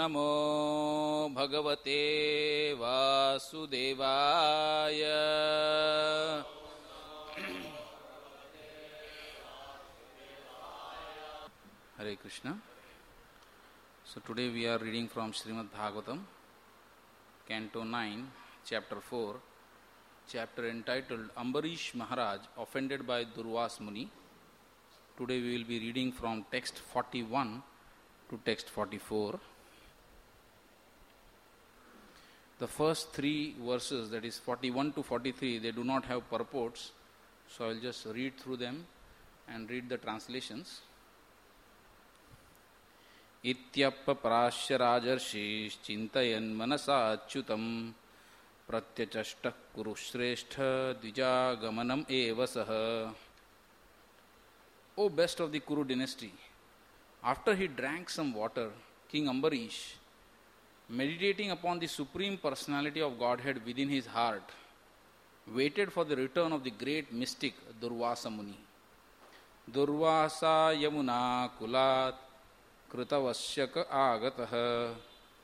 नमो भगवते वासुदेवाय। Hare Krishna. So today we are reading from Srimad Bhagavatam, Canto 9, Chapter 4, chapter entitled Ambarish Maharaj offended by Durvas Muni. Today we will be reading from text 41 to text 44. The first three verses, that is 41 to 43, they do not have purports, so I will just read through them and read the translations. Ityappaprasya rajarshis chintayan manasa achyutam pratyachashta kurushrestha dvijagamanam eva saha. O best of the Kuru dynasty, after he drank some water, King Ambarish, meditating upon the Supreme Personality of Godhead within his heart, waited for the return of the great mystic Durvasa Muni. Durvasa Yamuna Kulat Krutavasyaka Agatah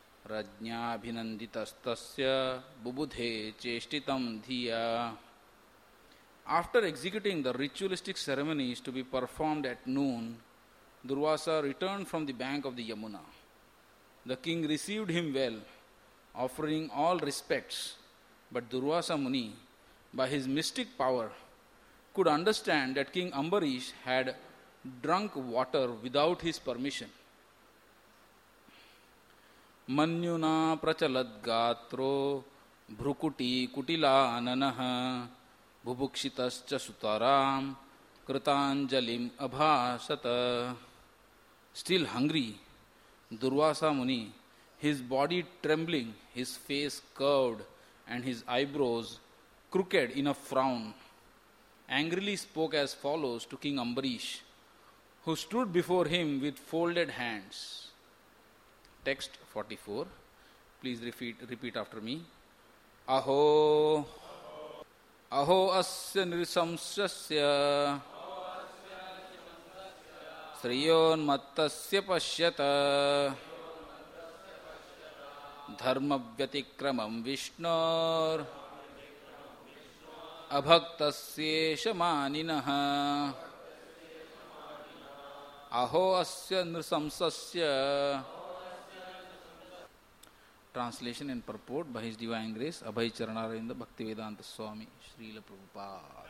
Rajñabhinanditastasya Bubudhe Cheshtitam Dhiya. After executing the ritualistic ceremonies to be performed at noon, Durvasa returned from the bank of the Yamuna. The king received him well, offering all respects, but Durvasa Muni, by his mystic power, could understand that King Ambarish had drunk water without his permission. Manyuna prachalad gatro bhrukuti kutila ananaha bubukshitascha sutaram kritanjalim abhasata. Still hungry, Durvasa Muni, his body trembling, his face curved, and his eyebrows crooked in a frown, angrily spoke as follows to King Ambarish, who stood before him with folded hands. Text 44. Please repeat after me. Aho, aho asya nrisamsasya Sriyon mattasya pashyata dharma vyatikramam vishnor abhaktasya maninaha. Aho asya nrisamsasya. Translation and purport by His Divine Grace Abhay Charanaravinda Bhaktivedanta Swami Srila Prabhupada.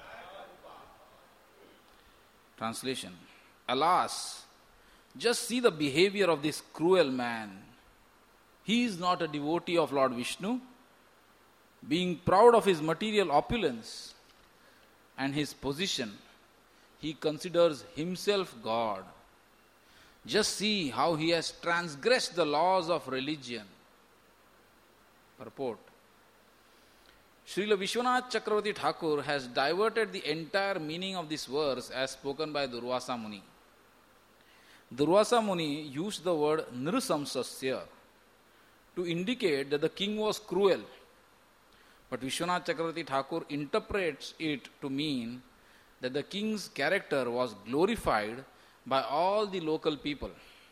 Translation. Alas, just see the behavior of this cruel man. He is not a devotee of Lord Vishnu, being proud of his material opulence and his position. He considers himself God. Just see how he has transgressed the laws of religion. Purport. Srila Vishwanath Chakravarti Thakur has diverted the entire meaning of this verse as spoken by Durvasa Muni. Durvasa Muni used the word nrisamsasya to indicate that the king was cruel. But Vishwanath Chakravarti Thakur interprets it to mean that the king's character was glorified by all the local people.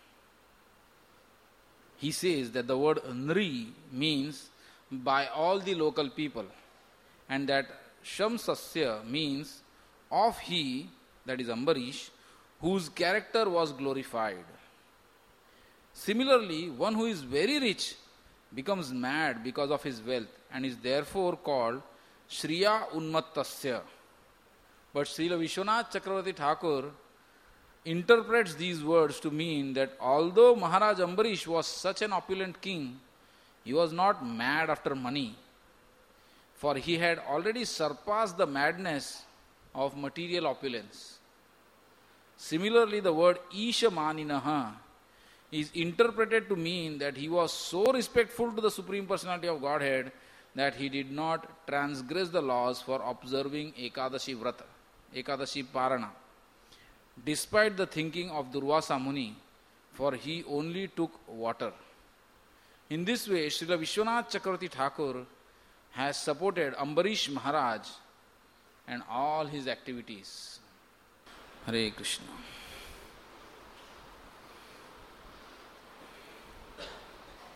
He says that the word nri means by all the local people, and that shamsasya means of he, that is Ambarish, whose character was glorified. Similarly, one who is very rich becomes mad because of his wealth and is therefore called Shriya Unmattasya. But Srila Vishwanath Chakravarti Thakur interprets these words to mean that although Maharaj Ambarish was such an opulent king, he was not mad after money, for he had already surpassed the madness of material opulence. Similarly, the word Isha Maninaha is interpreted to mean that he was so respectful to the Supreme Personality of Godhead that he did not transgress the laws for observing Ekadashi Vrata, Ekadashi Parana, despite the thinking of Durvasa Muni, for he only took water. In this way, Srila Vishwanath Chakravarti Thakur has supported Ambarish Maharaj and all his activities. Hare Krishna.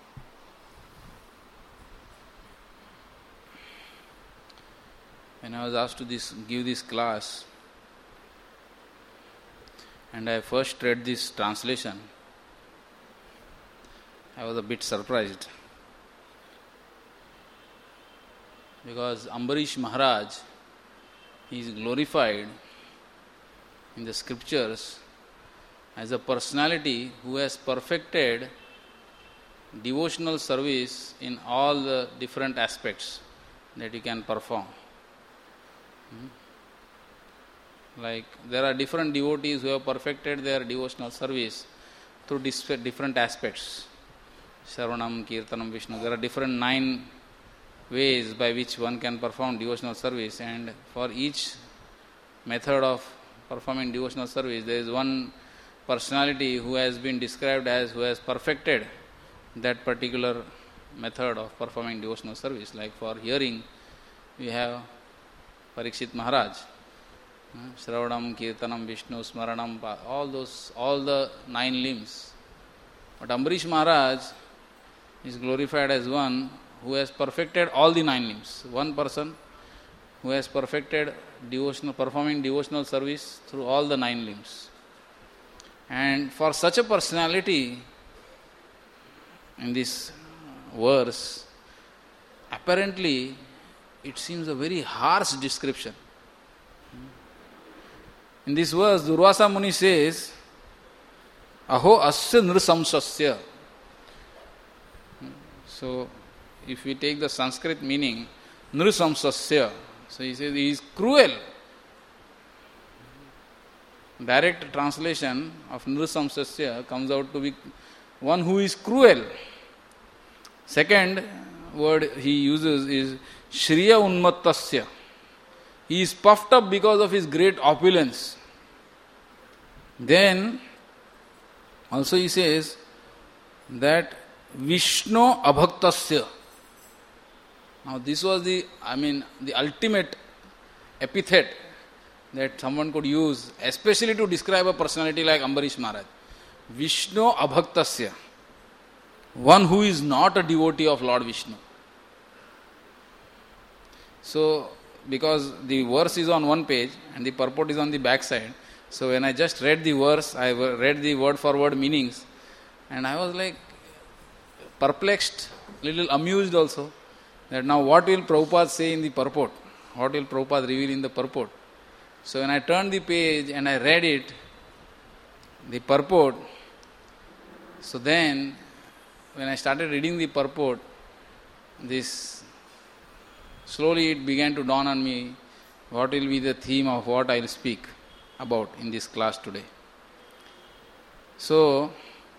when I was asked to give this class, and I first read this translation, I was a bit surprised. Because Ambarish Maharaj, he is glorified in the scriptures as a personality who has perfected devotional service in all the different aspects that he can perform. Like there are different devotees who have perfected their devotional service through different aspects. Shravanam, Kirtanam, Vishnu. There are different 9 ways by which one can perform devotional service, and for each method of performing devotional service there is one personality who has been described as who has perfected that particular method of performing devotional service. Like for hearing we have Parikshit Maharaj, Shravanam, Kirtanam, Vishnu, Smaranam, all the 9 limbs. But Ambarish Maharaj is glorified as one who has perfected all the 9 limbs. One person who has perfected performing devotional service through all the 9 limbs. And for such a personality, in this verse, apparently it seems a very harsh description. In this verse, Durvasa Muni says, Aho asya nrisamsasya. So, if we take the Sanskrit meaning, nrisamsasya, so he says he is cruel. Direct translation of nrisamsasya comes out to be one who is cruel. Second word he uses is Shriya Unmattasya. He is puffed up because of his great opulence. Then also he says that Vishnu Abhaktasya. Now this was the ultimate epithet that someone could use, especially to describe a personality like Ambarish Maharaj. Vishnu Abhaktasya. One who is not a devotee of Lord Vishnu. So, because the verse is on one page and the purport is on the back side, so when I just read the verse, I read the word for word meanings, and I was like perplexed, little amused also, that now what will Prabhupada say in the purport? What will Prabhupada reveal in the purport? So when I turned the page and I read it, the purport, so then when I started reading the purport, slowly it began to dawn on me what will be the theme of what I will speak about in this class today. So,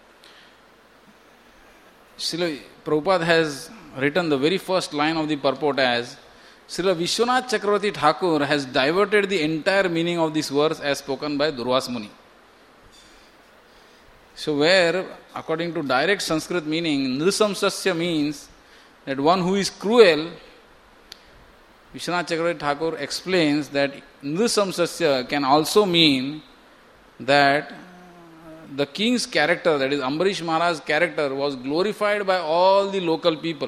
Srila Prabhupada has written the very first line of the purport as Srila Vishwanath Chakravarti Thakur has diverted the entire meaning of this verse as spoken by Durvasa Muni. So where, according to direct Sanskrit meaning, Nrisamsasya means that one who is cruel, Vishwanath Chakravarti Thakur explains that Nrisamsasya can also mean that the king's character, that is Ambarish Maharaj's character, was glorified by all the local people.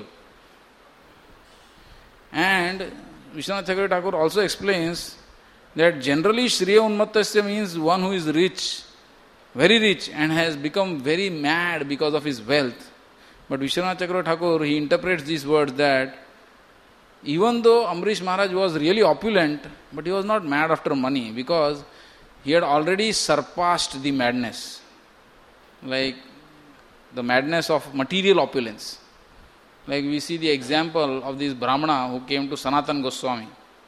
And Vishwanath Chakravarti Thakur also explains that generally Shriya Unmattasya means one who is rich, very rich, and has become very mad because of his wealth. But Vishwanath Chakravarti Thakur, he interprets these words that even though Ambarish Maharaj was really opulent, but he was not mad after money, because he had already surpassed the madness, like the madness of material opulence. Like we see the example of this Brahmana who came to Sanatana Goswami.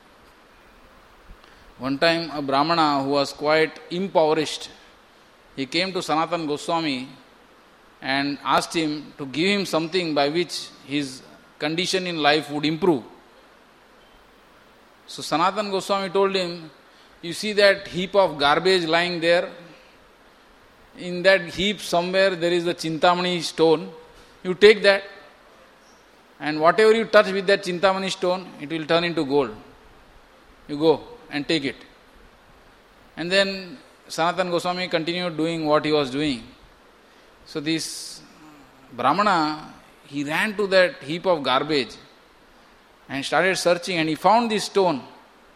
One time a Brahmana who was quite impoverished, he came to Sanatana Goswami and asked him to give him something by which his condition in life would improve. So Sanatana Goswami told him, you see that heap of garbage lying there? In that heap somewhere there is the Chintamani stone. You take that, and whatever you touch with that Chintamani stone, it will turn into gold. You go and take it. And then Sanatana Goswami continued doing what he was doing. So this Brahmana, he ran to that heap of garbage and started searching, and he found this stone.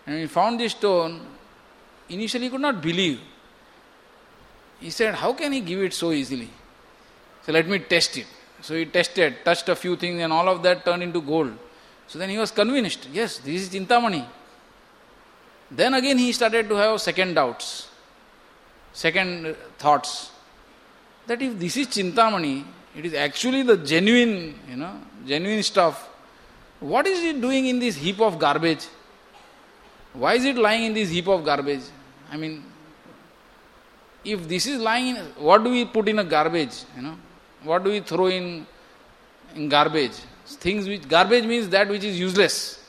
And when he found this stone, initially he could not believe. He said, how can he give it so easily? So let me test it. So he tested, touched a few things, and all of that turned into gold. So then he was convinced, yes, this is Chintamani. Then again he started to have second doubts, second thoughts, that if this is Chintamani, it is actually the genuine, genuine stuff. What is it doing in this heap of garbage? Why is it lying in this heap of garbage? I mean, if this is lying in, what do we put in a garbage? What do we throw in garbage? Things which, garbage means that which is useless.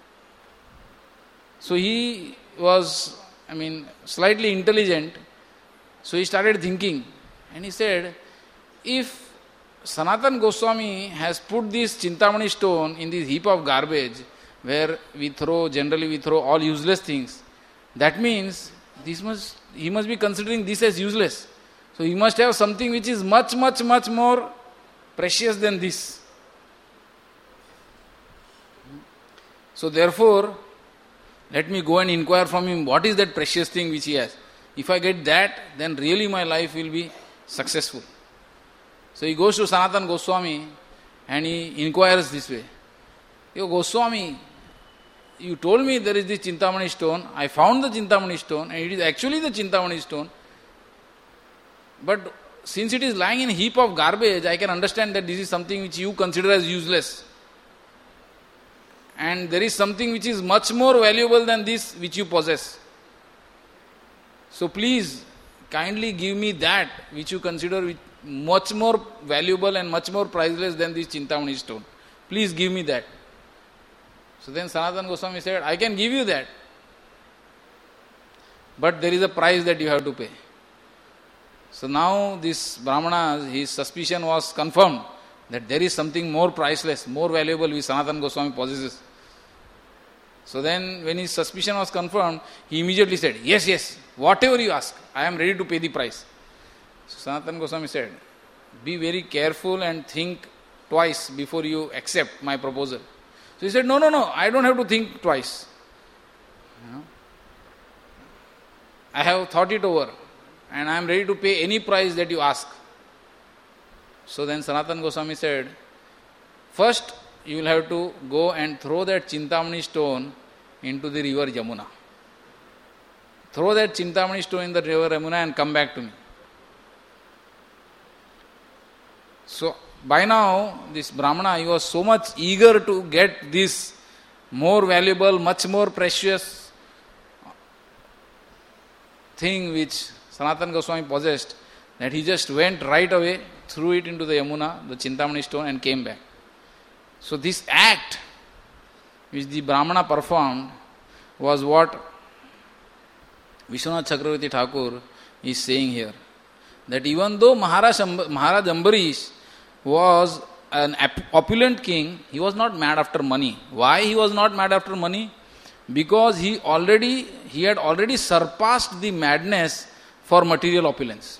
So he was, slightly intelligent. So he started thinking, and he said, if Sanatana Goswami has put this Chintamani stone in this heap of garbage, where generally we throw all useless things, that means he must be considering this as useless. So he must have something which is much, much, much more precious than this. So therefore, let me go and inquire from him, what is that precious thing which he has? If I get that, then really my life will be successful. So he goes to Sanatana Goswami and he inquires this way. Yo Goswami, you told me there is this Chintamani stone. I found the Chintamani stone and it is actually the Chintamani stone. But since it is lying in a heap of garbage, I can understand that this is something which you consider as useless. And there is something which is much more valuable than this which you possess. So please, kindly give me that which you consider much more valuable and much more priceless than this Chintamani stone. Please give me that. So then Sanatana Goswami said, I can give you that. But there is a price that you have to pay. So now this Brahmana, his suspicion was confirmed that there is something more priceless, more valuable which Sanatana Goswami possesses. So then when his suspicion was confirmed, he immediately said, yes, whatever you ask, I am ready to pay the price. So Sanatana Goswami said, be very careful and think twice before you accept my proposal. So he said, no, I don't have to think twice. I have thought it over and I am ready to pay any price that you ask. So then Sanatana Goswami said, first you will have to go and throw that Chintamani stone into the river Yamuna. Throw that Chintamani stone in the river Yamuna and come back to me. So by now, this Brahmana, he was so much eager to get this more valuable, much more precious thing which Sanatana Goswami possessed, that he just went right away, threw it into the Yamuna, the Chintamani stone, and came back. So this act which the Brahmana performed was what Vishwanath Chakravarti Thakur is saying here. That even though Maharaj Ambarish was an opulent king, he was not mad after money. Why he was not mad after money? Because he had already surpassed the madness for material opulence.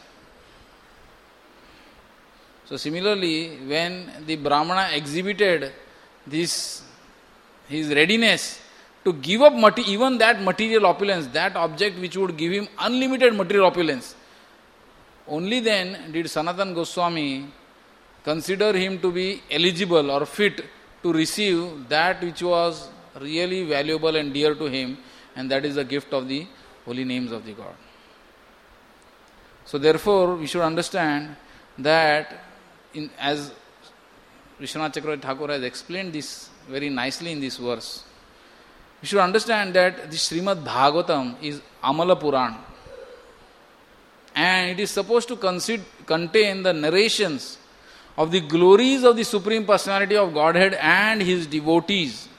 So similarly, when the Brahmana exhibited his readiness to give up even that material opulence, that object which would give him unlimited material opulence, only then did Sanatana Goswami consider him to be eligible or fit to receive that which was really valuable and dear to him, and that is the gift of the holy names of the God. So therefore, we should understand that as Vishwanath Chakravarti Thakur has explained this very nicely in this verse, we should understand that the Srimad Bhagavatam is Amala Puran, and it is supposed to contain the narrations of the glories of the Supreme Personality of Godhead and His devotees.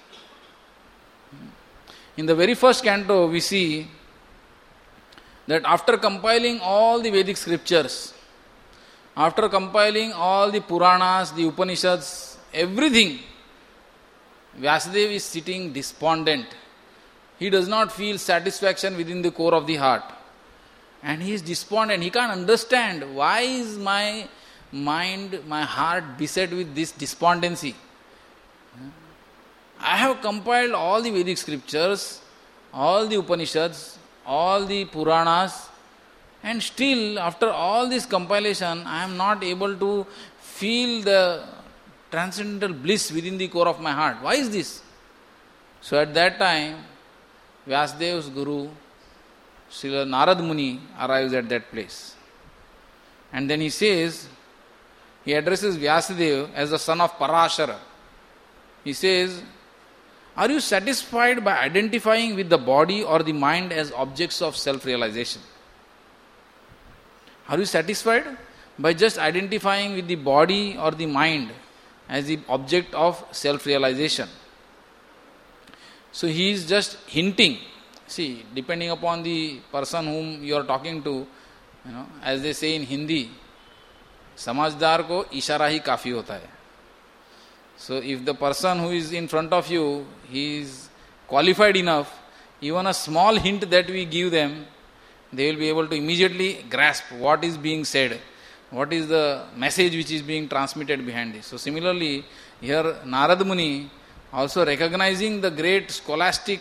In the very first canto, we see that after compiling all the Vedic scriptures, after compiling all the Puranas, the Upanishads, everything, Vyasadeva is sitting despondent. He does not feel satisfaction within the core of the heart. And he is despondent. He can't understand why is my mind, my heart beset with this despondency. I have compiled all the Vedic scriptures, all the Upanishads, all the Puranas, and still after all this compilation I am not able to feel the transcendental bliss within the core of my heart. Why is this? So at that time, Vyasadev's guru, Srila Narad Muni, arrives at that place. And then he says, he addresses Vyasadeva as the son of Parashara. He says, are you satisfied by identifying with the body or the mind as objects of self-realization? Are you satisfied by just identifying with the body or the mind as the object of self-realization? So he is just hinting. See, depending upon the person whom you are talking to, as they say in Hindi, समझदार को इशारा ही काफी होता है. So if the person who is in front of you, he is qualified enough, even a small hint that we give them, they will be able to immediately grasp what is being said, what is the message which is being transmitted behind this. So similarly, here Narad Muni, also recognizing the great scholastic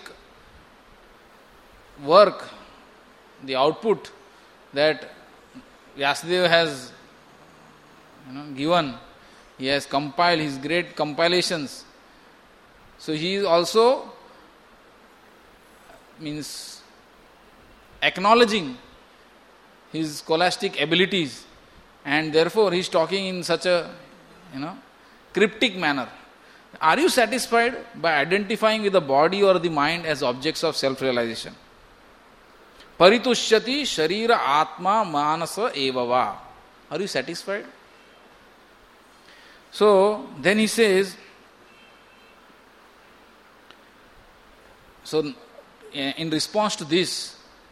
work, the output that Vyasadeva has given, he has compiled his great compilations. So he is also acknowledging his scholastic abilities, and therefore he is talking in such a cryptic manner. Are you satisfied by identifying with the body or the mind as objects of self-realization? Paritushyati sharira atma manasa evava. Are you satisfied? So then he says, so in response to this,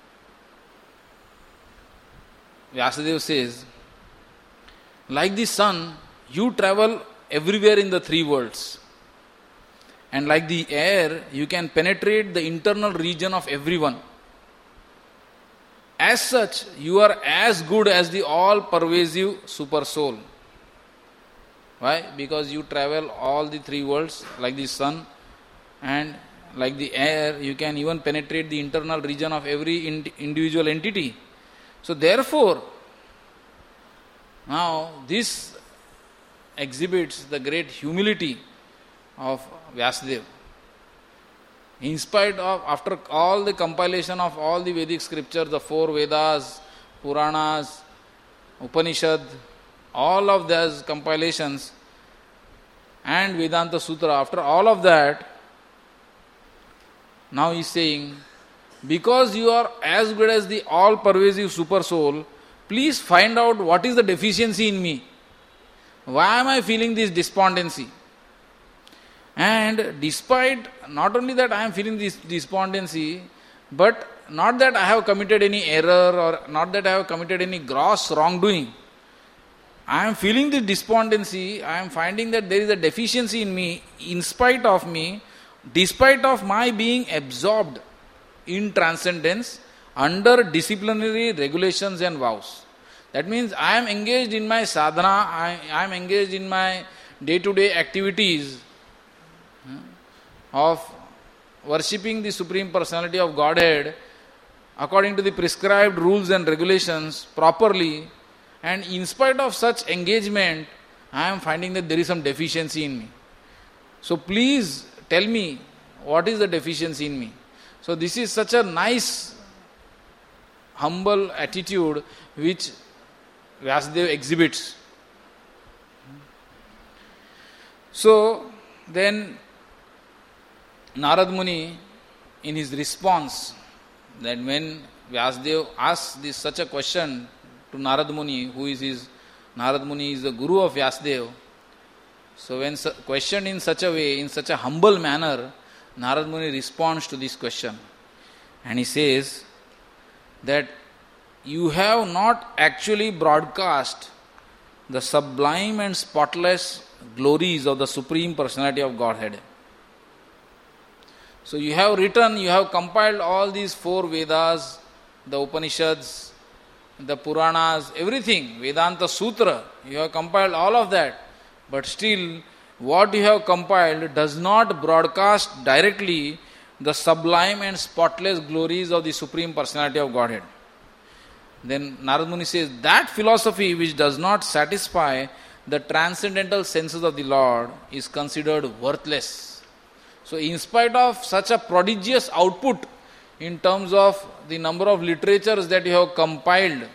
Vyasadeva says, like the sun, you travel everywhere in the three worlds. And like the air, you can penetrate the internal region of everyone. As such, you are as good as the all-pervasive super soul. Why? Because you travel all the three worlds like the sun, and like the air, you can even penetrate the internal region of every individual entity. So therefore, now this exhibits the great humility of Vyasadeva. In spite of, after all the compilation of all the Vedic scriptures, the four Vedas, Puranas, Upanishad, all of those compilations and Vedanta Sutra, after all of that, now he is saying, because you are as good as the all-pervasive super soul, please find out what is the deficiency in me. Why am I feeling this despondency? And despite, not only that I am feeling this despondency, but not that I have committed any error or not that I have committed any gross wrongdoing. I am feeling this despondency, I am finding that there is a deficiency in me, in spite of me, despite of my being absorbed in transcendence under disciplinary regulations and vows. That means I am engaged in my sadhana, I am engaged in my day-to-day activities of worshipping the Supreme Personality of Godhead according to the prescribed rules and regulations properly, and in spite of such engagement, I am finding that there is some deficiency in me. So please tell me what is the deficiency in me. So this is such a nice, humble attitude which Vyasadeva exhibits. So then Narad Muni, in his response, that when Vyasadeva asks this such a question to Narad Muni, Narad Muni is the guru of Vyasadeva. So when questioned in such a way, in such a humble manner, Narad Muni responds to this question. And he says that you have not actually broadcast the sublime and spotless glories of the Supreme Personality of Godhead. So you have written, you have compiled all these four Vedas, the Upanishads, the Puranas, everything, Vedanta Sutra, you have compiled all of that. But still, what you have compiled does not broadcast directly the sublime and spotless glories of the Supreme Personality of Godhead. Then Narad Muni says, that philosophy which does not satisfy the transcendental senses of the Lord is considered worthless. So in spite of such a prodigious output in terms of the number of literatures that you have compiled,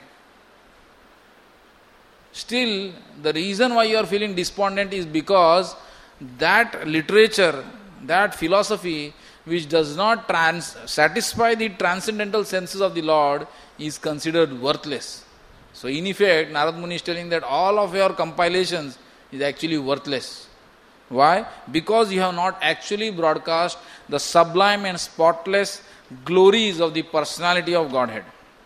still the reason why you are feeling despondent is because that literature, that philosophy which does not satisfy the transcendental senses of the Lord is considered worthless. So in effect, Narad Muni is telling that all of your compilations is actually worthless. Why? Because you have not actually broadcast the sublime and spotless glories of the personality of Godhead.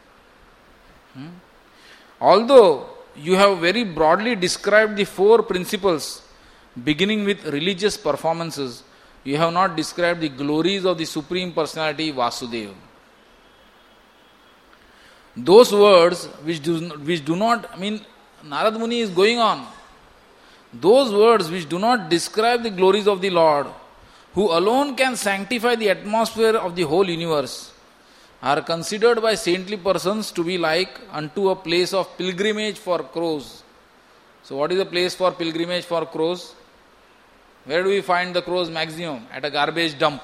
Although you have very broadly described the four principles beginning with religious performances, you have not described the glories of the Supreme Personality Vasudeva. Those words which do not, Narad Muni is going on. Those words which do not describe the glories of the Lord, who alone can sanctify the atmosphere of the whole universe, are considered by saintly persons to be like unto a place of pilgrimage for crows. So what is a place for pilgrimage for crows? Where do we find the crows maximum? At a garbage dump,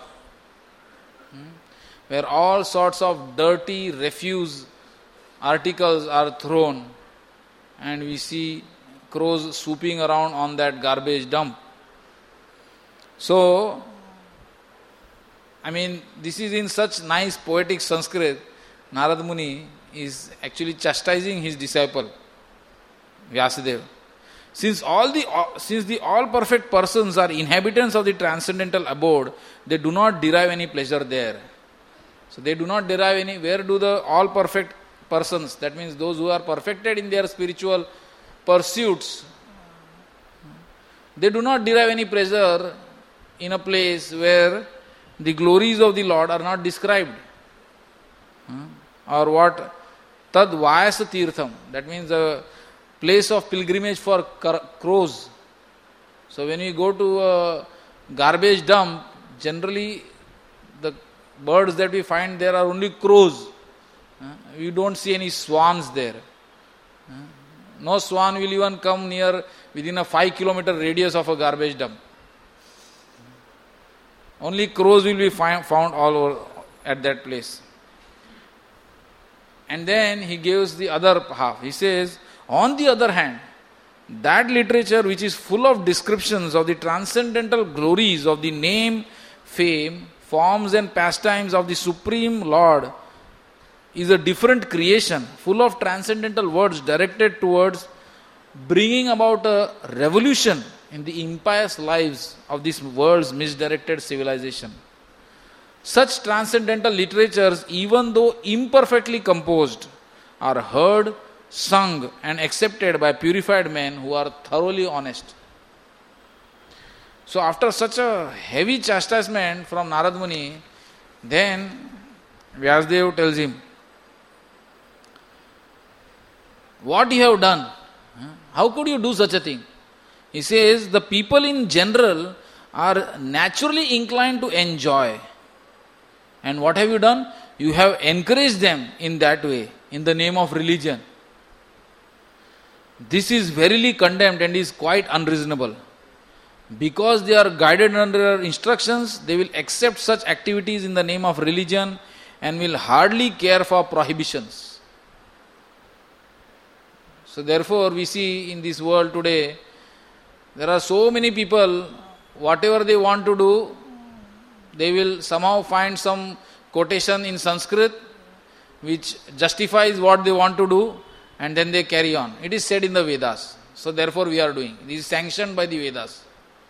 where all sorts of dirty refuse articles are thrown, and we see crows swooping around on that garbage dump. So, this is in such nice poetic Sanskrit. Narad Muni is actually chastising his disciple, Vyasadeva. Since the all perfect persons are inhabitants of the transcendental abode, they do not derive any pleasure there. So they do not derive any. Where do the all perfect persons, that means those who are perfected in their spiritual pursuits, they do not derive any pleasure in a place where the glories of the Lord are not described. Or what? Tad Vayasa Tirtham, that means a place of pilgrimage for crows. So when we go to a garbage dump, generally the birds that we find there are only crows. We don't see any swans there. No swan will even come near within a 5-kilometer radius of a garbage dump. Only crows will be found all over at that place. And then he gives the other half. He says, on the other hand, that literature which is full of descriptions of the transcendental glories of the name, fame, forms and pastimes of the Supreme Lord is a different creation, full of transcendental words directed towards bringing about a revolution in the impious lives of this world's misdirected civilization. Such transcendental literatures, even though imperfectly composed, are heard, sung and accepted by purified men who are thoroughly honest. So after such a heavy chastisement from Narad Muni, then Vyasadeva tells him, what you have done? How could you do such a thing? He says, the people in general are naturally inclined to enjoy. And what have you done? You have encouraged them in that way, in the name of religion. This is verily condemned and is quite unreasonable. Because they are guided under instructions, they will accept such activities in the name of religion and will hardly care for prohibitions. So therefore we see in this world today, there are so many people, whatever they want to do, they will somehow find some quotation in Sanskrit which justifies what they want to do, and then they carry on. It is said in the Vedas. So therefore we are doing. This is sanctioned by the Vedas.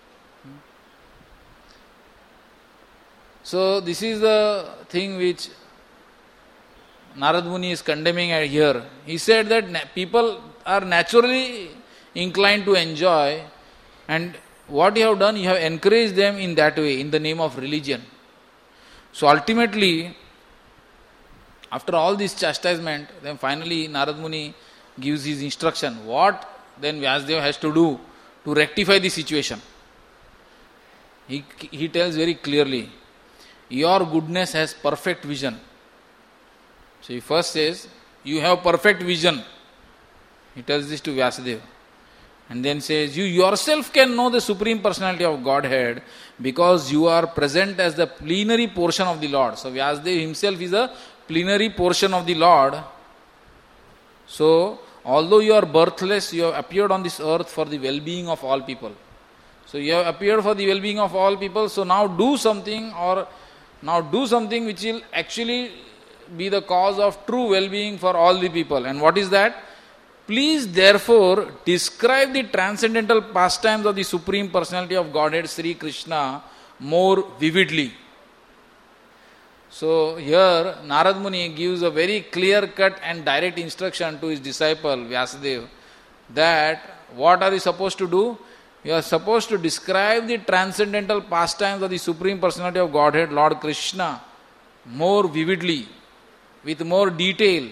So this is the thing which Narad Muni is condemning here. He said that people are naturally inclined to enjoy, and what you have done, you have encouraged them in that way, in the name of religion. So ultimately, after all this chastisement, then finally Narad Muni gives his instruction. What then Vyasadeva has to do to rectify the situation? He tells very clearly, your goodness has perfect vision. So he first says, you have perfect vision. He tells this to Vyasadeva. And then says, you yourself can know the Supreme Personality of Godhead because you are present as the plenary portion of the Lord. So Vyasadeva himself is a plenary portion of the Lord. So, although you are birthless, you have appeared on this earth for the well-being of all people. So you have appeared for the well-being of all people, so now do something which will actually be the cause of true well-being for all the people. And what is that? Please therefore describe the transcendental pastimes of the Supreme Personality of Godhead, Sri Krishna, more vividly. So here Narad Muni gives a very clear-cut and direct instruction to his disciple Vyasadeva that what are you supposed to do? You are supposed to describe the transcendental pastimes of the Supreme Personality of Godhead, Lord Krishna, more vividly, with more detail.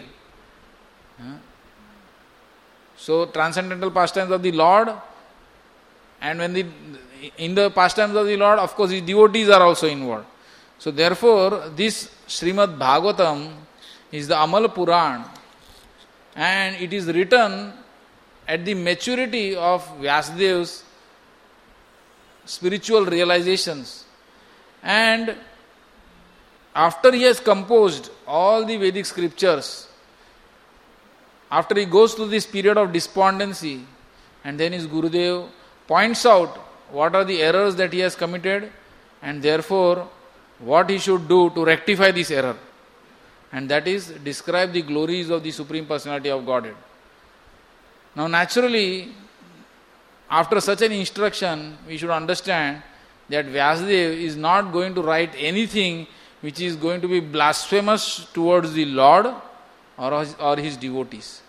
So transcendental pastimes of the Lord, and in the pastimes of the Lord, of course, his devotees are also involved. So therefore, this Srimad Bhagavatam is the Amal Puran, and it is written at the maturity of Vyasadeva's spiritual realizations. And after he has composed all the Vedic scriptures, after he goes through this period of despondency, and then his Gurudev points out what are the errors that he has committed, and therefore what he should do to rectify this error. And that is describe the glories of the Supreme Personality of Godhead. Now naturally, after such an instruction, we should understand that Vyasadeva is not going to write anything which is going to be blasphemous towards the Lord or his devotees.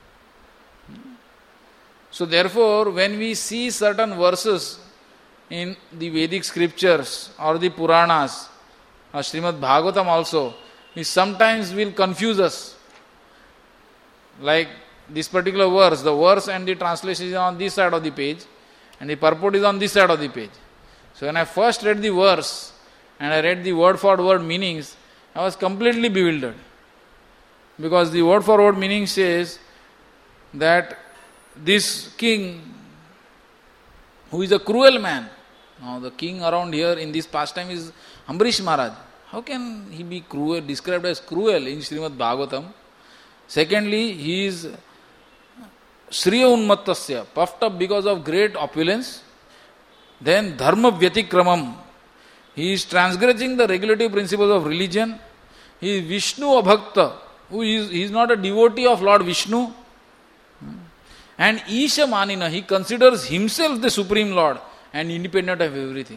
So therefore, when we see certain verses in the Vedic scriptures or the Puranas or Srimad Bhagavatam also, it sometimes will confuse us. Like this particular verse, the verse and the translation is on this side of the page and the purport is on this side of the page. So when I first read the verse and I read the word for word meanings, I was completely bewildered. Because the word for word meaning says that this king, who is a cruel man, now the king around here in this pastime is Ambarish Maharaj. How can he be cruel, described as cruel in Srimad Bhagavatam? Secondly, he is Shriya Unmattasya, puffed up because of great opulence. Then Dharma Vyatikramam, he is transgressing the regulative principles of religion. He is Vishnu Abhakta, he is not a devotee of Lord Vishnu. And Isha Manina, he considers himself the Supreme Lord and independent of everything.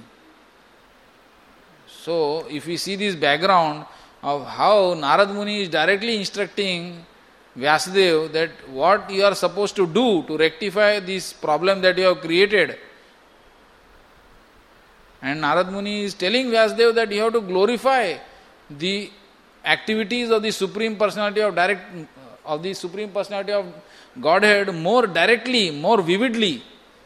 So, if we see this background of how Narad Muni is directly instructing Vyasadeva that what you are supposed to do to rectify this problem that you have created. And Narad Muni is telling Vyasadeva that you have to glorify the activities of the Supreme Personality of Godhead more directly, more vividly.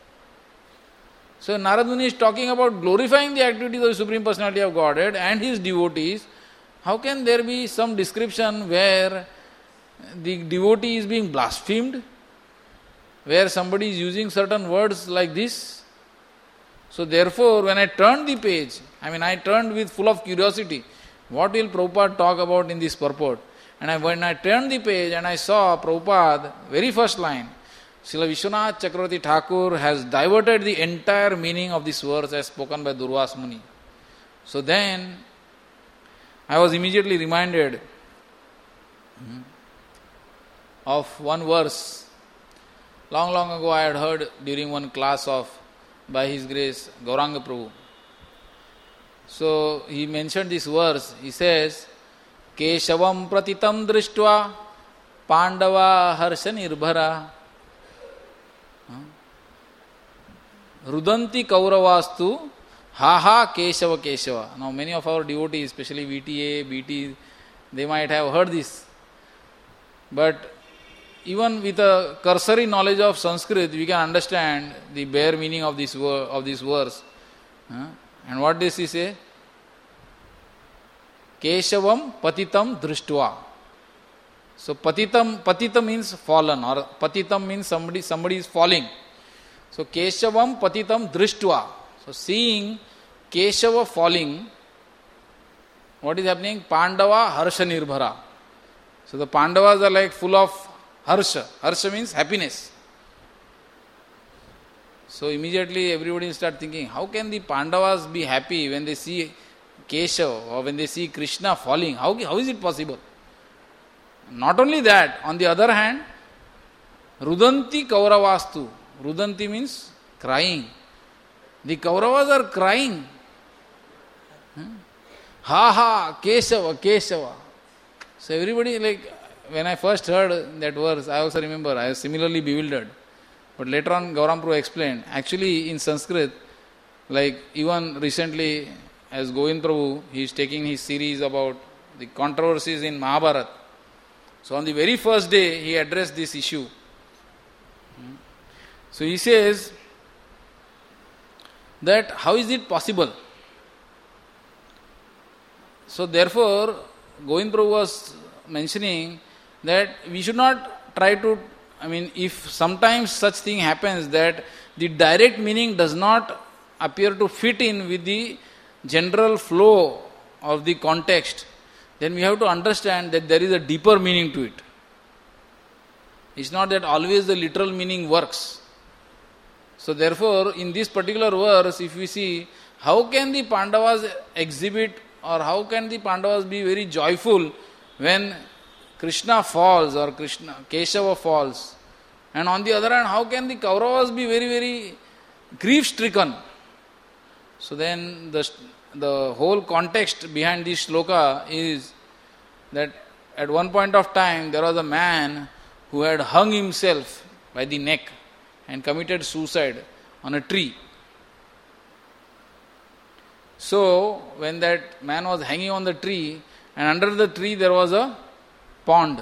So Narad Muni is talking about glorifying the activities of the Supreme Personality of Godhead and his devotees. How can there be some description where the devotee is being blasphemed? Where somebody is using certain words like this? So therefore, when I turned the page, I turned with full of curiosity. What will Prabhupada talk about in this purport? And when I turned the page and I saw Prabhupada, very first line, Srila Vishwanath Chakravarti Thakur has diverted the entire meaning of this verse as spoken by Durvas Muni. So then, I was immediately reminded of one verse. Long ago I had heard during one class by His Grace, Gauranga Prabhu. So he mentioned this verse. He says, Keshavam pratitam drishtva Pandava harsha nirbhara Rudanti Kauravastu Ha Keshava Keshava. Now many of our devotees, especially VTA, BT, they might have heard this. But even with a cursory knowledge of Sanskrit, we can understand the bare meaning of this verse. And what does he say? Keshavam patitam drishtva. So patita means fallen, or patitam means somebody is falling. So Keshavam patitam drishtva. So seeing Keshava falling, what is happening? Pandava harsha nirbhara. So the Pandavas are like full of harsha. Harsha means happiness. So immediately everybody start thinking, how can the Pandavas be happy when they see Keshava or when they see Krishna falling? How is it possible? Not only that, on the other hand, Rudanti Kauravastu. Rudanti means crying. The Kauravas are crying. Ha ha, Keshava, Keshava. So everybody, like, when I first heard that verse, I also remember, I was similarly bewildered. But later on, Gauram Prabhu explained, actually in Sanskrit, like even recently, as Govind Prabhu, he is taking his series about the controversies in Mahabharata. So on the very first day, he addressed this issue. So he says that how is it possible? So therefore, Govind Prabhu was mentioning that we should not try to, if sometimes such thing happens that the direct meaning does not appear to fit in with the general flow of the context, then we have to understand that there is a deeper meaning to it. It's not that always the literal meaning works. So therefore, in this particular verse, if we see, how can the Pandavas exhibit, or how can the Pandavas be very joyful when Krishna falls or Keshava falls? And on the other hand, how can the Kauravas be very, very grief-stricken? So then the whole context behind this shloka is that at one point of time there was a man who had hung himself by the neck and committed suicide on a tree. So when that man was hanging on the tree, and under the tree there was a pond.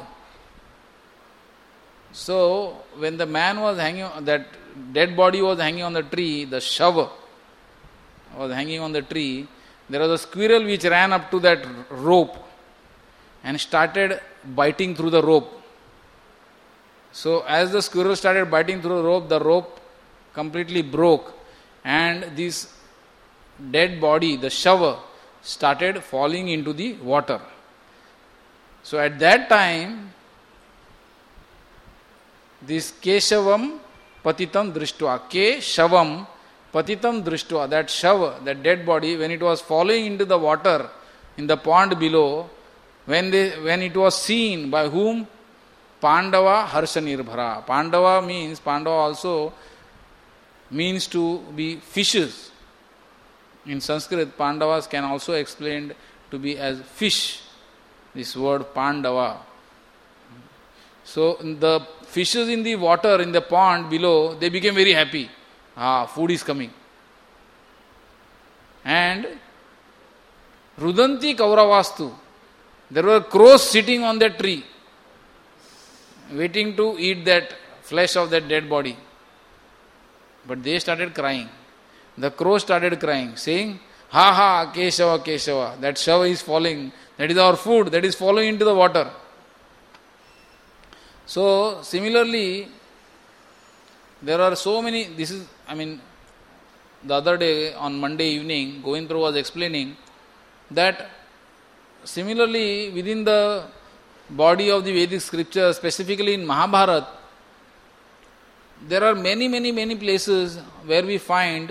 So when the man was hanging, that dead body was hanging on the tree, the shava was hanging on the tree, there was a squirrel which ran up to that rope and started biting through the rope. So as the squirrel started biting through the rope completely broke, and this dead body, the shava, started falling into the water. So at that time, this Keshavam patitam drishtva, Keshavam patitam drishtva, that shava, that dead body, when it was falling into the water in the pond below, when it was seen by whom? Pandava harsha nirbhara. Pandava also means to be fishes. In Sanskrit, Pandavas can also explained to be as fish. This word Pandava. So the fishes in the water, in the pond below, they became very happy. Food is coming. And Rudanti Kauravastu. There were crows sitting on that tree, waiting to eat that flesh of that dead body. But they started crying. The crow started crying, saying, ha ha, Keshava, Keshava, that shava is falling, that is our food, that is falling into the water. So, similarly, there are so many, the other day on Monday evening, Govind Prabhu was explaining that similarly within the body of the Vedic scripture, specifically in Mahabharata, there are many places where we find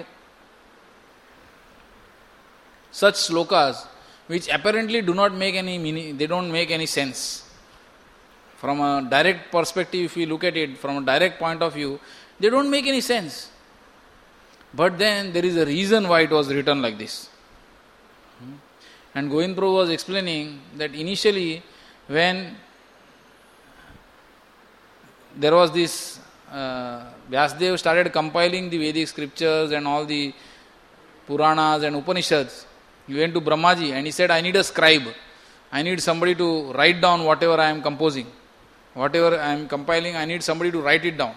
such slokas which apparently do not make any meaning, they don't make any sense. From a direct perspective, if we look at it from a direct point of view, they don't make any sense. But then there is a reason why it was written like this. And Govind Prabhu was explaining that initially when there was this, Vyasdev started compiling the Vedic scriptures and all the Puranas and Upanishads, he went to Brahmaji and he said, I need a scribe. I need somebody to write down whatever I am composing. Whatever I am compiling, I need somebody to write it down.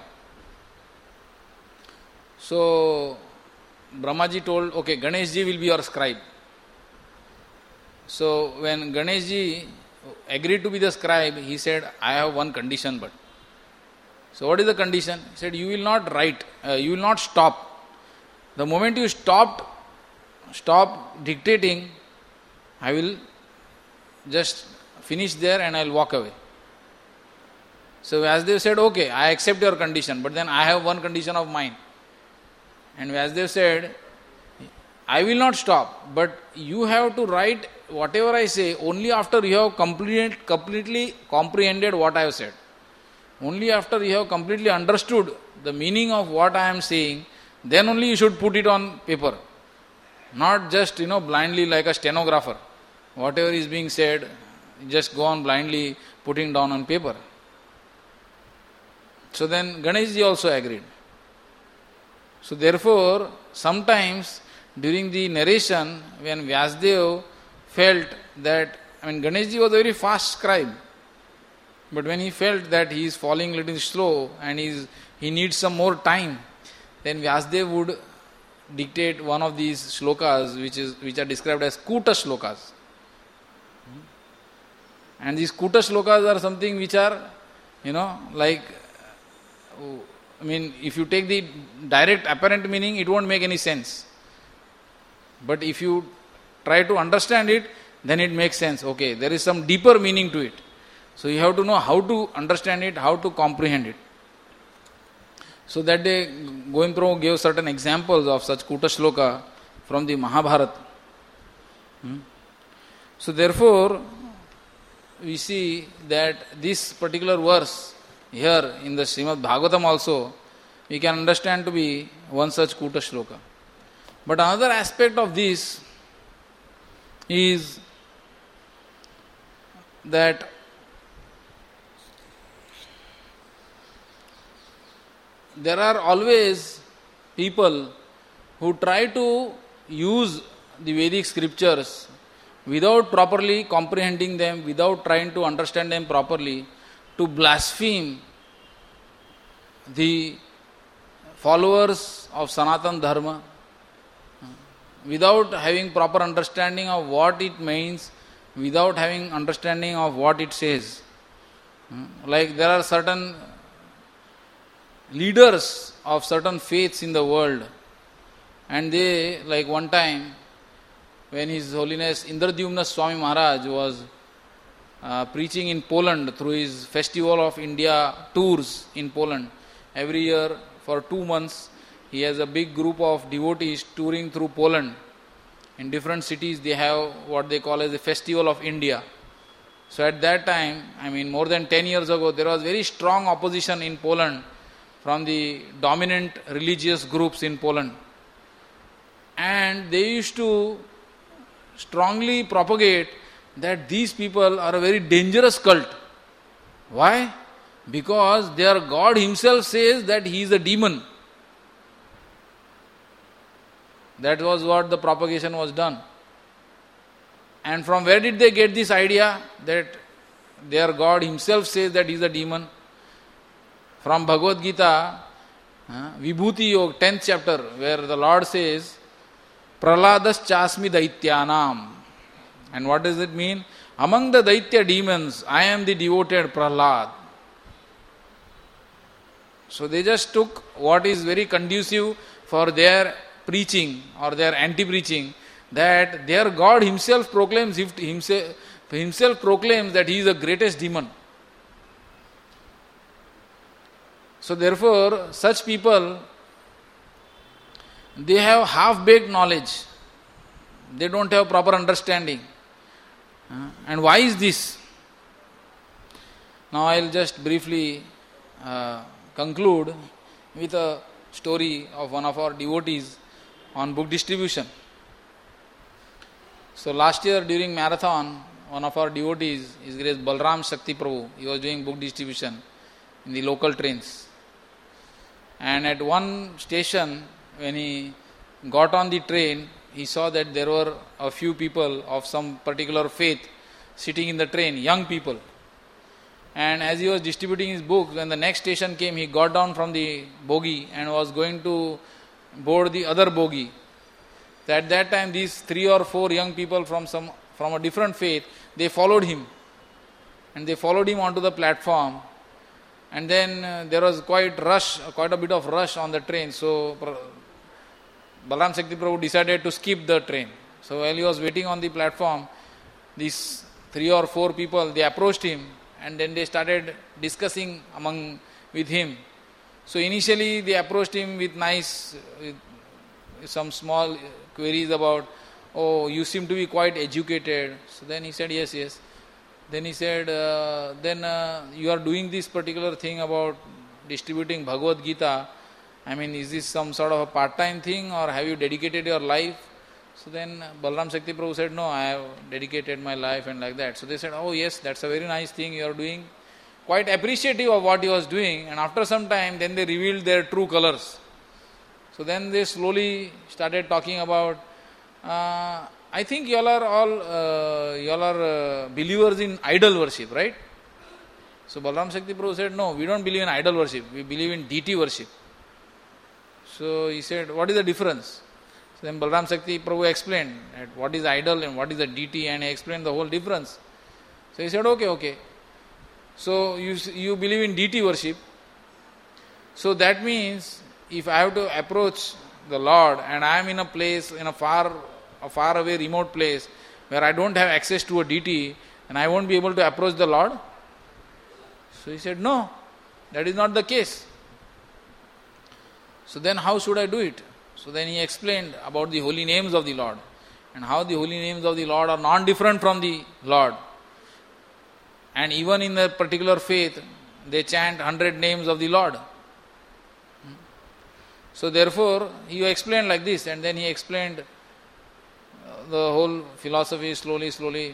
So Brahmaji told, okay, Ganeshji will be your scribe. So when Ganeshji agreed to be the scribe, he said, I have one condition but. So what is the condition? He said, you will not write, you will not stop. The moment you stop dictating, I will just finish there and I will walk away. So Vyasdev said, okay, I accept your condition, but then I have one condition of mine. And Vyasdev said, I will not stop, but you have to write whatever I say only after you have completely comprehended what I have said. Only after you have completely understood the meaning of what I am saying, then only you should put it on paper. Not just, blindly like a stenographer. Whatever is being said, just go on blindly putting down on paper. So then Ganeshji also agreed. So therefore, sometimes during the narration, when Vyasdev felt that, Ganeshji was a very fast scribe, but when he felt that he is falling a little slow and he needs some more time, then Vyasdev would dictate one of these shlokas which are described as Kuta shlokas. And these Kuta shlokas are something which are, if you take the direct apparent meaning, it won't make any sense. But if you try to understand it, then it makes sense. Okay, there is some deeper meaning to it. So you have to know how to understand it, how to comprehend it. So that day, Govind Prabhu gave certain examples of such Kuta shloka from the Mahabharata. So therefore, we see that this particular verse here in the Srimad Bhagavatam also, we can understand to be one such Kuta shloka. But another aspect of this is that there are always people who try to use the Vedic scriptures without properly comprehending them, without trying to understand them properly, to blaspheme the followers of Sanatana Dharma, without having proper understanding of what it means, without having understanding of what it says. Like there are certain leaders of certain faiths in the world, and they, like one time, when His Holiness Indradyumna Swami Maharaj was preaching in Poland through his Festival of India tours in Poland. Every year for 2 months he has a big group of devotees touring through Poland. In different cities they have what they call as the Festival of India. So at that time, more than 10 years ago, there was very strong opposition in Poland from the dominant religious groups in Poland. And they used to strongly propagate that these people are a very dangerous cult. Why? Because their God himself says that he is a demon. That was what the propagation was done. And from where did they get this idea that their God himself says that he is a demon? From Bhagavad Gita, Vibhuti Yoga, 10th chapter, where the Lord says, Praladas chasmi daityanam. And what does it mean? Among the Daitya demons, I am the devoted Prahlad. So they just took what is very conducive for their preaching or their anti-preaching, that their God himself proclaims that he is the greatest demon. So therefore, such people, they have half-baked knowledge. They don't have proper understanding. And why is this? Now I will just briefly conclude with a story of one of our devotees on book distribution. So last year during marathon, one of our devotees, His Grace Balram Shakti Prabhu, he was doing book distribution in the local trains. And at one station, when he got on the train, he saw that there were a few people of some particular faith sitting in the train, young people. And as he was distributing his books, when the next station came, he got down from the bogie and was going to board the other bogie. So at that time, these 3 or 4 young people from some from a different faith, they followed him. And they followed him onto the platform. And then there was quite a bit of rush on the train. So Balram Shakti Prabhu decided to skip the train. So while he was waiting on the platform, these 3 or 4 people, they approached him and then they started discussing with him. So initially they approached him with some small queries about, oh, you seem to be quite educated. So then he said, yes. Then he said, you are doing this particular thing about distributing Bhagavad Gita. I mean, is this some sort of a part-time thing or have you dedicated your life? So then Balram Shakti Prabhu said, no, I have dedicated my life and like that. So they said, oh yes, that's a very nice thing you are doing. Quite appreciative of what he was doing. And after some time, then they revealed their true colors. So then they slowly started talking about, I think you all are believers in idol worship, right? So Balram Shakti Prabhu said, no, we don't believe in idol worship. We believe in deity worship. So he said, what is the difference? So then Balram Shakti Prabhu explained that what is idol and what is the deity, and he explained the whole difference. So he said, okay. So you believe in deity worship. So that means if I have to approach the Lord and I am in a place, in a far away remote place where I don't have access to a deity, and I won't be able to approach the Lord? So he said, no, that is not the case. So then how should I do it? So then he explained about the holy names of the Lord and how the holy names of the Lord are non-different from the Lord. And even in a particular faith, they chant 100 names of the Lord. So therefore, he explained like this, and then he explained the whole philosophy slowly.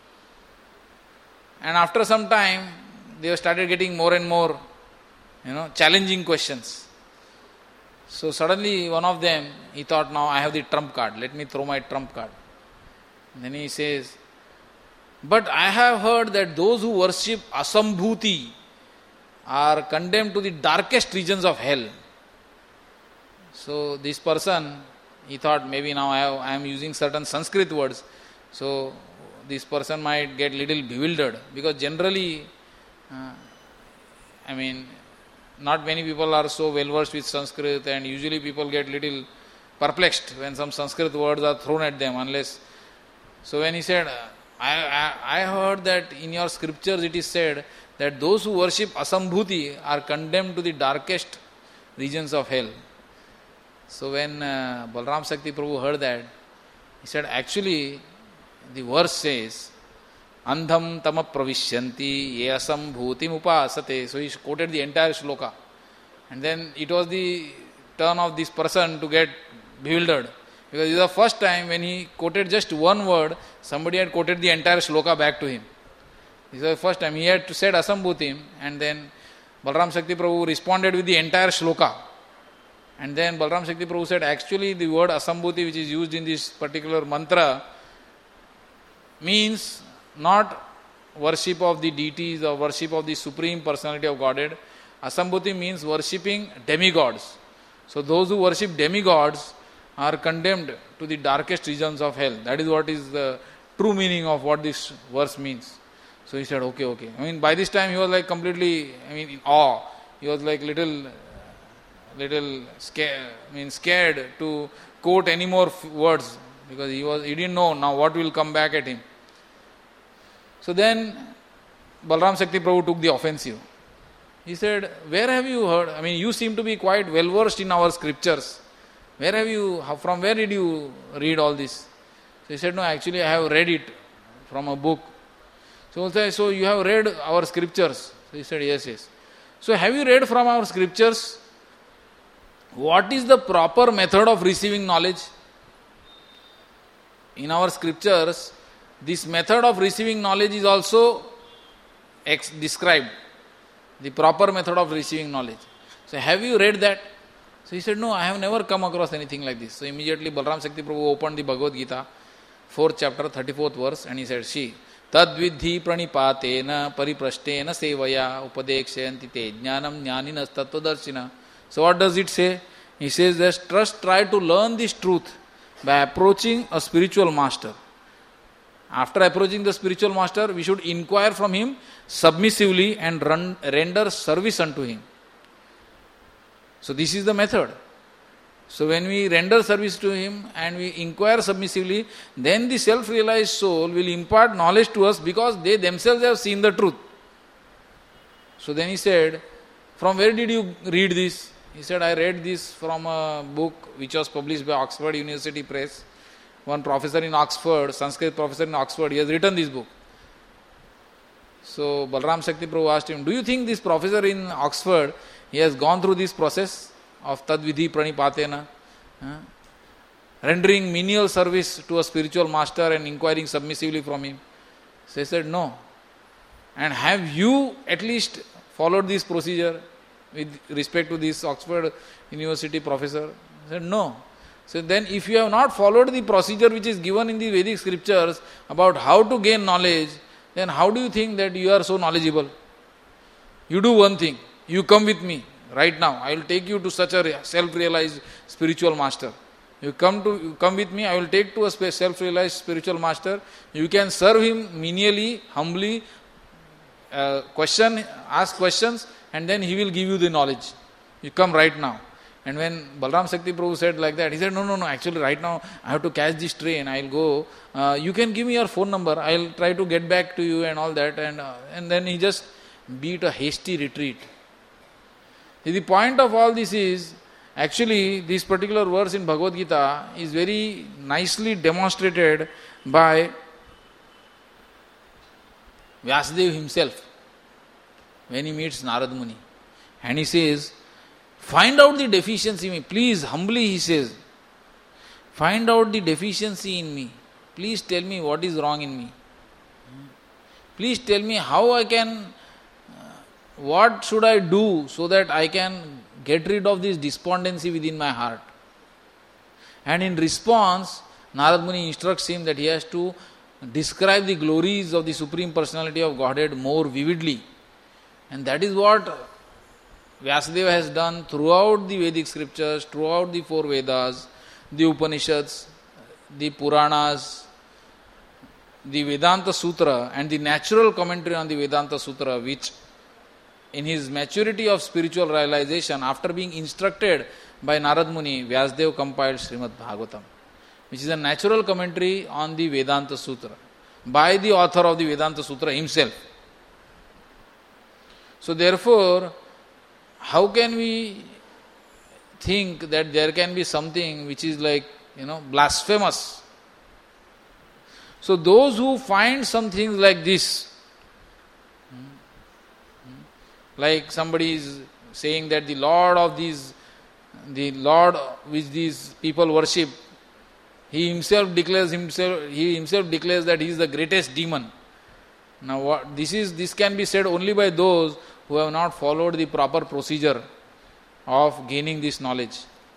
And after some time, they started getting more and more, challenging questions. So suddenly one of them, he thought, now I have the trump card, let me throw my trump card. And then he says, but I have heard that those who worship Asambhuti are condemned to the darkest regions of hell. So this person, he thought maybe now I am using certain Sanskrit words, so this person might get little bewildered, because generally, not many people are so well versed with Sanskrit, and usually people get little perplexed when some Sanskrit words are thrown at them, unless. So when he said, I heard that in your scriptures it is said that those who worship Asambhuti are condemned to the darkest regions of hell. So when Balram Shakti Prabhu heard that, he said, actually the verse says, Andham tama pravishyanti ye asambhutim upasate. So he quoted the entire shloka. And then it was the turn of this person to get bewildered. Because this is the first time when he quoted just one word, somebody had quoted the entire shloka back to him. This is the first time he had said Asambhutim, and then Balram Shakti Prabhu responded with the entire shloka. And then Balram Shakti Prabhu said, actually the word Asambhuti which is used in this particular mantra means not worship of the deities or worship of the Supreme Personality of Godhead. Asambhuti means worshipping demigods. So those who worship demigods are condemned to the darkest regions of hell. That is what is the true meaning of what this verse means. So he said, okay. By this time he was like completely, in awe. He was like little scared to quote any more words, because he didn't know now what will come back at him. So then Balram Shakti Prabhu took the offensive. He said, where have you heard? You seem to be quite well versed in our scriptures. From where did you read all this? So he said, no, actually I have read it from a book. So you have read our scriptures? So he said, yes. So have you read from our scriptures what is the proper method of receiving knowledge? In our scriptures, this method of receiving knowledge is also described. The proper method of receiving knowledge. So have you read that? So he said, no, I have never come across anything like this. So immediately Balram Shakti Prabhu opened the Bhagavad Gita, 4th chapter, 34th verse, and he said, Tadvidhi pranipatena pariprashtena sevaya upadekshayanti te jnanam jnaninas tattvadarshina. So what does it say? He says that try to learn this truth by approaching a spiritual master. After approaching the spiritual master, we should inquire from him submissively and render service unto him. So this is the method. So when we render service to him and we inquire submissively, then the self-realized soul will impart knowledge to us because they themselves have seen the truth. So then he said, from where did you read this? He said, I read this from a book which was published by Oxford University Press. One professor in Oxford, Sanskrit professor in Oxford, he has written this book. So Balram Shakti Prabhu asked him, do you think this professor in Oxford, he has gone through this process of Tadvidhi Pranipatena, rendering menial service to a spiritual master and inquiring submissively from him? So he said, no. And have you at least followed this procedure with respect to this Oxford University professor? He said, no. So then if you have not followed the procedure which is given in the Vedic scriptures about how to gain knowledge, then how do you think that you are so knowledgeable? You do one thing, you come with me right now. I will take you to such a self-realized spiritual master. You come with me, I will take to a self-realized spiritual master. You can serve him menially, humbly, ask questions, and then he will give you the knowledge. You come right now. And when Balram Shakti Prabhu said like that, he said, no, actually right now I have to catch this train, I will go. You can give me your phone number, I will try to get back to you and all that. And then he just beat a hasty retreat. The point of all this is, actually this particular verse in Bhagavad Gita is very nicely demonstrated by Vyasadeva himself when he meets Narad Muni. And he says, find out the deficiency in me. Please, humbly he says, find out the deficiency in me. Please tell me what is wrong in me. Please tell me how I can, what should I do so that I can get rid of this despondency within my heart. And in response, Narad Muni instructs him that he has to describe the glories of the Supreme Personality of Godhead more vividly. And that is what Vyasadeva has done throughout the Vedic scriptures, throughout the four Vedas, the Upanishads, the Puranas, the Vedanta Sutra and the natural commentary on the Vedanta Sutra, which in his maturity of spiritual realization, after being instructed by Narad Muni, Vyasadeva compiled Srimad Bhagavatam, which is a natural commentary on the Vedanta Sutra by the author of the Vedanta Sutra himself. So therefore, how can we think that there can be something which is like, blasphemous? So those who find some things like this, like somebody is saying that the Lord which these people worship, he himself declares that he is the greatest demon. Now this can be said only by those who have not followed the proper procedure of gaining this knowledge.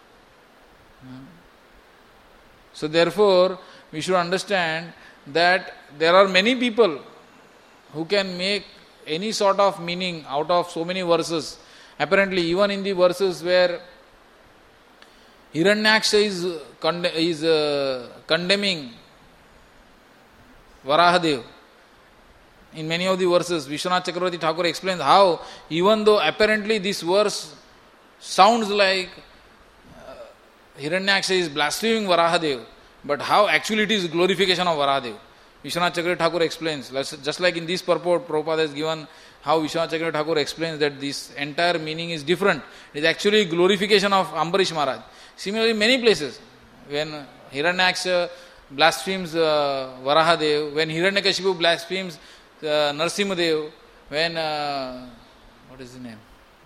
So therefore, we should understand that there are many people who can make any sort of meaning out of so many verses. Apparently, even in the verses where Hiranyaksha is condemning Varahadev, in many of the verses, Vishwanath Chakravarti Thakur explains how, even though apparently this verse sounds like Hiranyaksha is blaspheming Varahadev, but how actually it is glorification of Varahadev. Vishwanath Chakravarti Thakur explains, just like in this purport, Prabhupada has given how Vishwanath Chakravarti Thakur explains that this entire meaning is different. It is actually glorification of Ambarish Maharaj. Similarly, many places, when Hiranyaksha blasphemes Varahadev, when Hiranyakashipu blasphemes Narsimhadev, when, what is his name?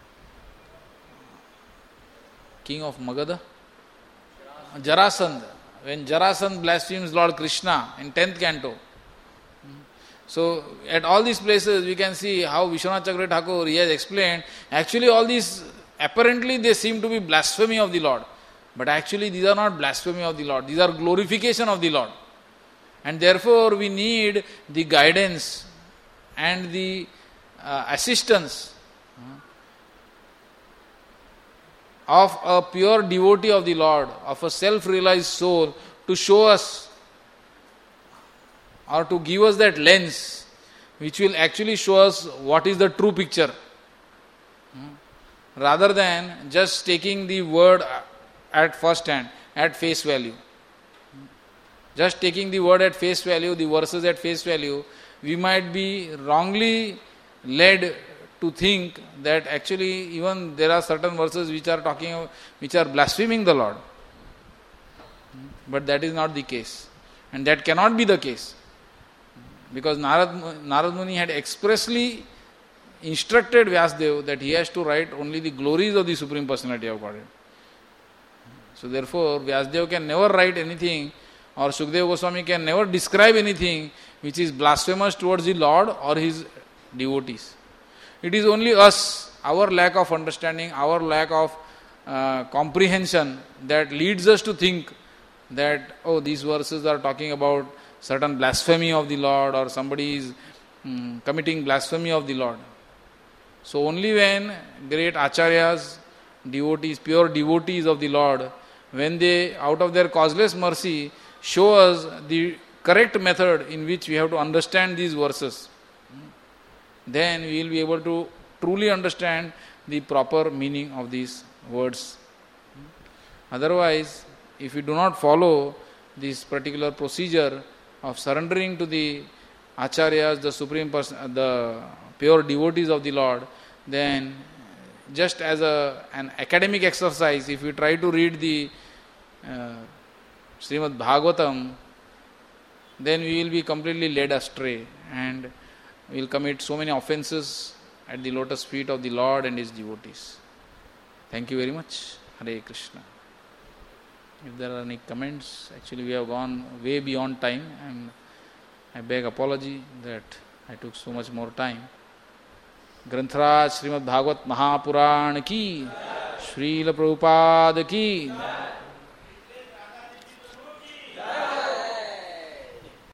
King of Magadha? Jarasandha. When Jarasandha blasphemes Lord Krishna in 10th canto. So, at all these places we can see how Vishwanath Chakravarti Thakur, he has explained, actually all these, apparently they seem to be blasphemy of the Lord. But actually these are not blasphemy of the Lord, these are glorification of the Lord. And therefore we need the guidance and the assistance of a pure devotee of the Lord, of a self-realized soul, to show us or to give us that lens which will actually show us what is the true picture, rather than just taking the word at first hand, at face value. Just taking the word at face value, the verses at face value, we might be wrongly led to think that actually even there are certain verses which are which are blaspheming the Lord. But that is not the case. And that cannot be the case. Because Narad Muni had expressly instructed Vyasadeva that he has to write only the glories of the Supreme Personality of Godhead. So therefore, Vyasadeva can never write anything, or Shukadeva Goswami can never describe anything which is blasphemous towards the Lord or his devotees. It is only us, our lack of understanding, our lack of comprehension that leads us to think that, oh, these verses are talking about certain blasphemy of the Lord, or somebody is committing blasphemy of the Lord. So only when great acharyas, devotees, pure devotees of the Lord, when they, out of their causeless mercy, show us the correct method in which we have to understand these verses, then we will be able to truly understand the proper meaning of these words. Otherwise, if we do not follow this particular procedure of surrendering to the acharyas, the supreme person, the pure devotees of the Lord, then just as an academic exercise, if we try to read the Srimad Bhagavatam, then we will be completely led astray and we will commit so many offenses at the lotus feet of the Lord and his devotees. Thank you very much. Hare Krishna. If there are any comments, actually we have gone way beyond time, and I beg apology that I took so much more time. Grantaraj Srimad Bhagavat Mahapuran ki, Srila Prabhupada ki.